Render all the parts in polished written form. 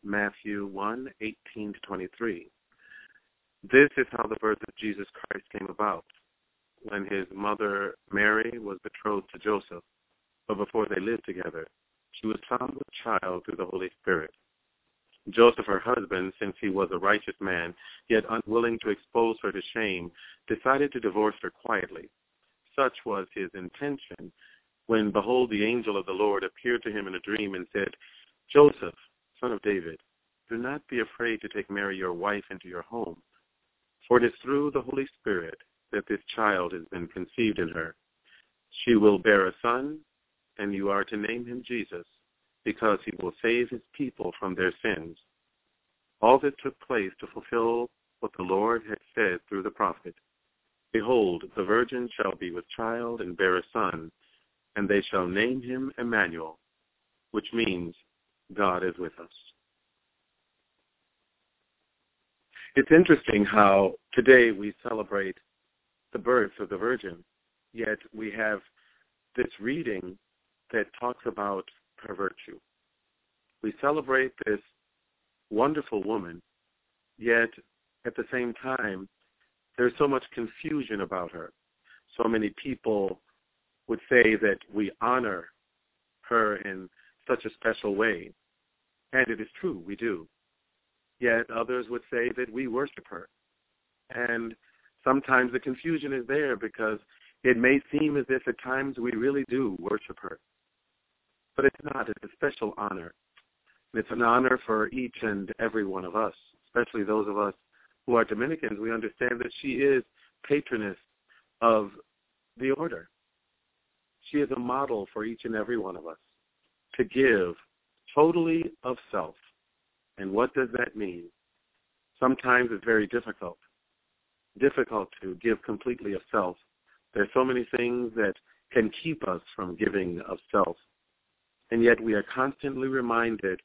Matthew 1:18-23. This is how the birth of Jesus Christ came about. When his mother Mary was betrothed to Joseph, but before they lived together, she was found with child through the Holy Spirit. Joseph, her husband, since he was a righteous man, yet unwilling to expose her to shame, decided to divorce her quietly. Such was his intention when, behold, the angel of the Lord appeared to him in a dream and said, Joseph, son of David, do not be afraid to take Mary your wife into your home, for it is through the Holy Spirit that this child has been conceived in her. She will bear a son, and you are to name him Jesus, because he will save his people from their sins. All this took place to fulfill what the Lord had said through the prophet. Behold, the virgin shall be with child and bear a son, and they shall name him Emmanuel, which means God is with us. It's interesting how today we celebrate the birth of the Virgin, yet we have this reading that talks about her virtue. We celebrate this wonderful woman, yet at the same time, there's so much confusion about her. So many people would say that we honor her in such a special way, and it is true, we do. Yet others would say that we worship her. And sometimes the confusion is there because it may seem as if at times we really do worship her. But it's not. It's a special honor. And it's an honor for each and every one of us, especially those of us who are Dominicans. We understand that she is patroness of the order. She is a model for each and every one of us to give totally of self. And what does that mean? Sometimes it's very difficult to give completely of self. There's so many things that can keep us from giving of self. And yet we are constantly reminded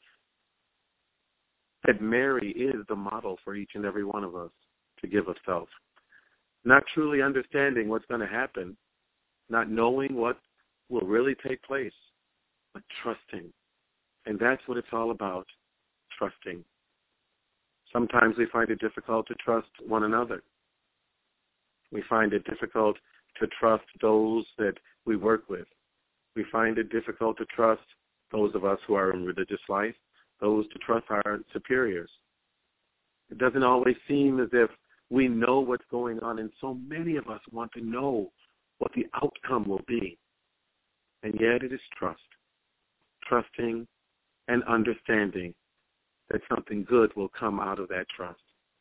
that Mary is the model for each and every one of us to give of self. Not truly understanding what's going to happen, not knowing what will really take place, but trusting. And that's what it's all about, trusting. Sometimes we find it difficult to trust one another. We find it difficult to trust those that we work with. We find it difficult to trust those of us who are in religious life, those to trust our superiors. It doesn't always seem as if we know what's going on, and so many of us want to know what the outcome will be. And yet it is trust, trusting and understanding that something good will come out of that trust.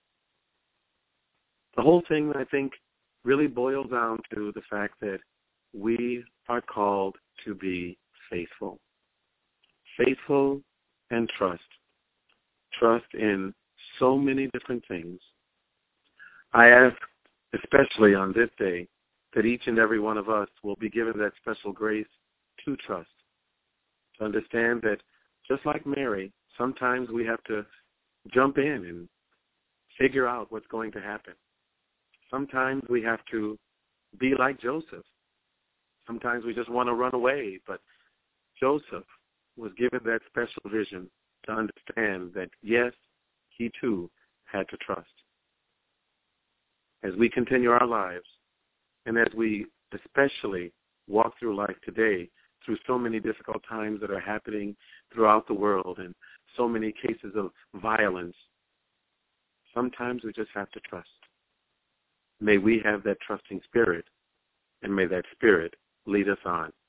The whole thing, I think, really boils down to the fact that we are called to be faithful. Faithful and trust. Trust in so many different things. I ask, especially on this day, that each and every one of us will be given that special grace to trust, to understand that just like Mary, sometimes we have to jump in and figure out what's going to happen. Sometimes we have to be like Joseph. Sometimes we just want to run away, but Joseph was given that special vision to understand that, yes, he too had to trust. As we continue our lives, and as we especially walk through life today, through so many difficult times that are happening throughout the world and so many cases of violence, sometimes we just have to trust. May we have that trusting spirit, and may that spirit lead us on.